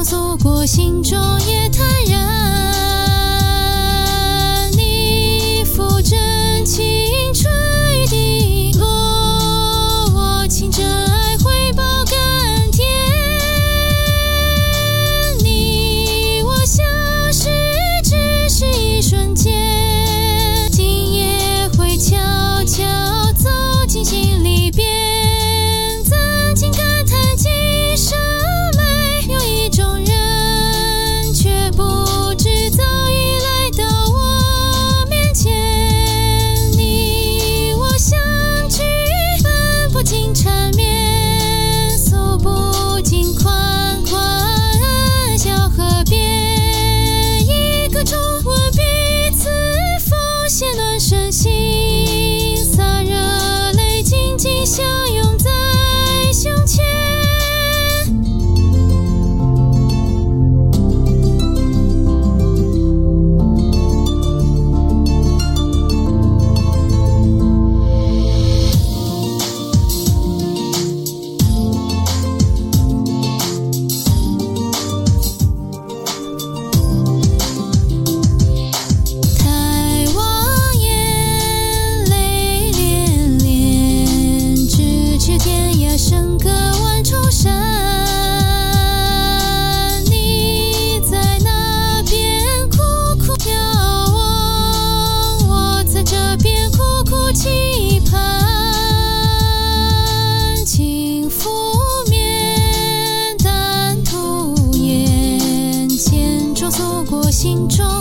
诉过，心中也坦然。你抚真青春雨滴落，我倾着爱回报甘甜。你我相识只是一瞬间，今夜会悄悄走进心里边。曾经感叹今生没有一种人，却不知早已来到我面前。你我相聚，分不尽缠绵，诉不尽款款小河边。一个中吻彼此，风写暖身心，洒热泪紧紧相拥在胸前。抬望眼泪涟涟，咫尺天涯剩个万重山。你在那边苦苦眺望，我在这边苦苦期盼。轻拂面，淡吐眼，千种诉过，心中